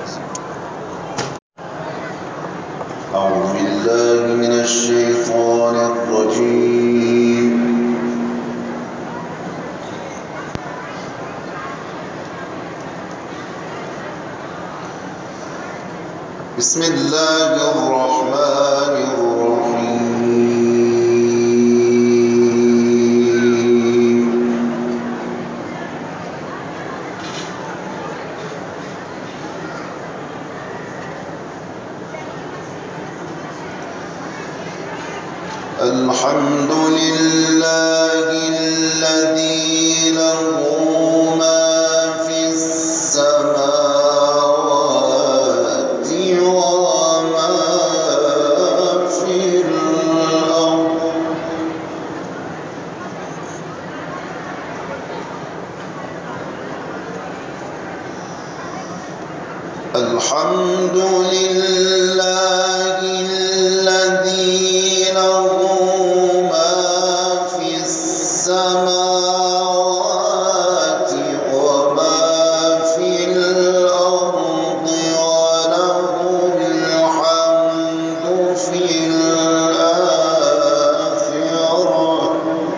أعوذ بالله من الشيطان الرجيم. بسم الله الرحمن الرحيم. الحمد لله الذي له ما في السماوات وما في الأرض. الحمد لله الذي له ما في السماوات وما في الأرض وله الحمد في الآخرة.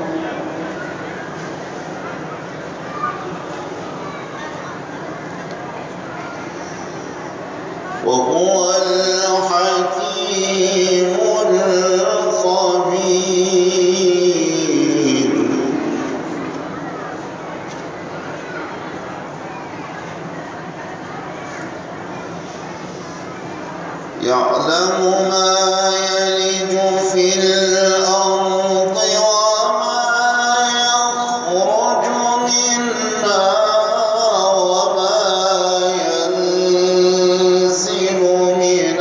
وهو الحكيم الخبير. يعلم ما يلج في الأرض وما يخرج منها وما ينزل من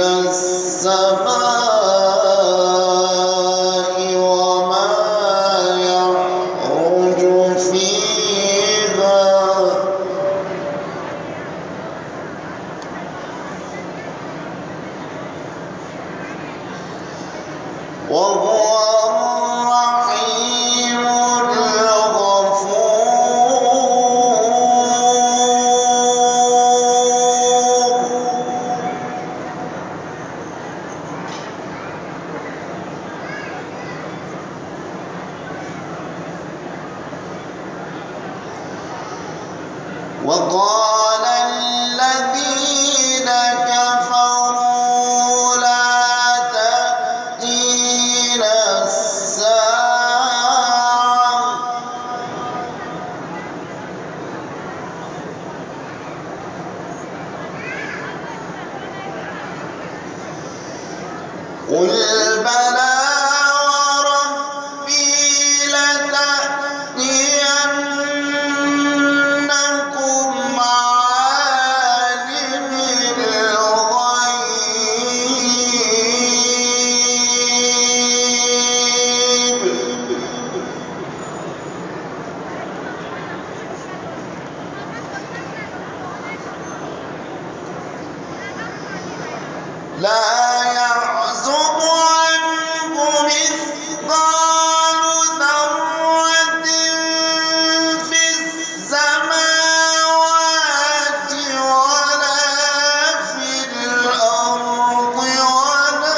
السماء وما يعرج فيها. وهو الرحيم الغفور. وقال الذين كفروا لا تأتينا الساعة قل بلى وربي لتأتينكم عالم الغيب لا يعزب عنه مثقال ذرة في السماوات ولا في الأرض ولا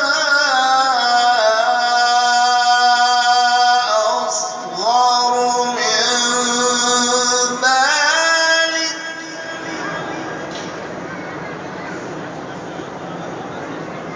أصغر من ذلك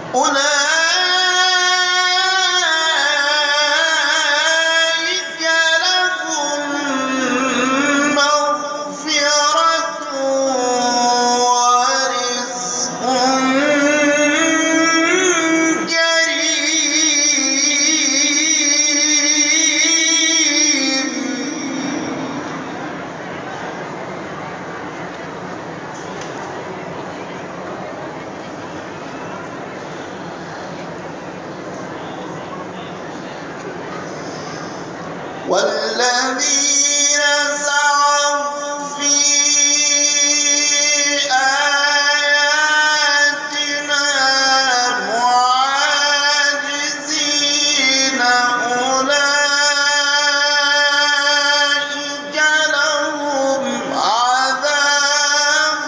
أولئك لهم مغفرة ورزق كريم. والذين سعوا في آياتنا معاجزين أولئك لهم عذاب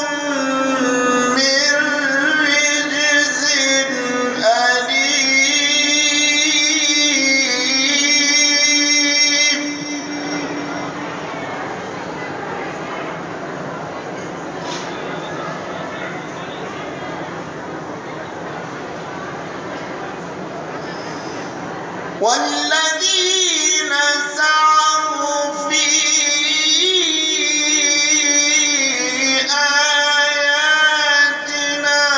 من رجز أليم. والذين سعوا في آياتنا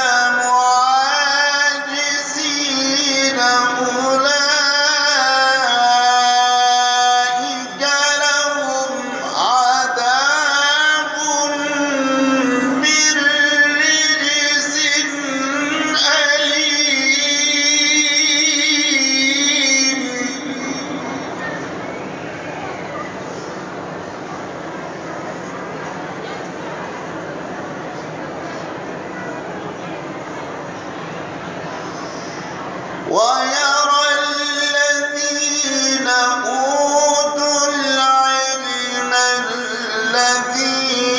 معاجزين أولئك لهم عذاب من رجز أليم. ويرى الذين أوتوا العلم الذي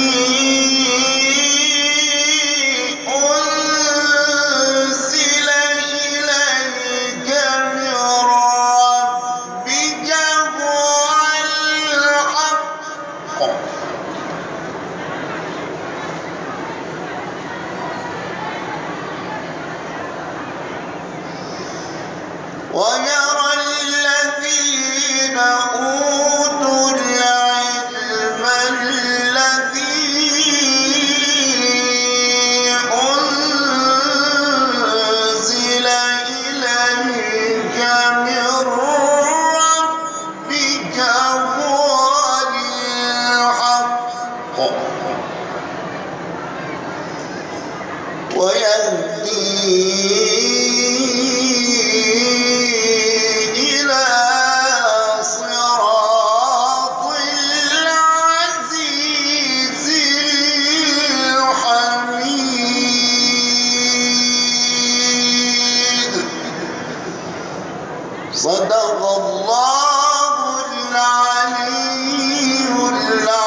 أنزل إليك من ربك هو الحق. ويرى الذين أوتوا العلم الذي أنزل إليك من ربك هو الحق ويهدي إلى صراط العزيز الحميد. صدق الله العلي العظيم.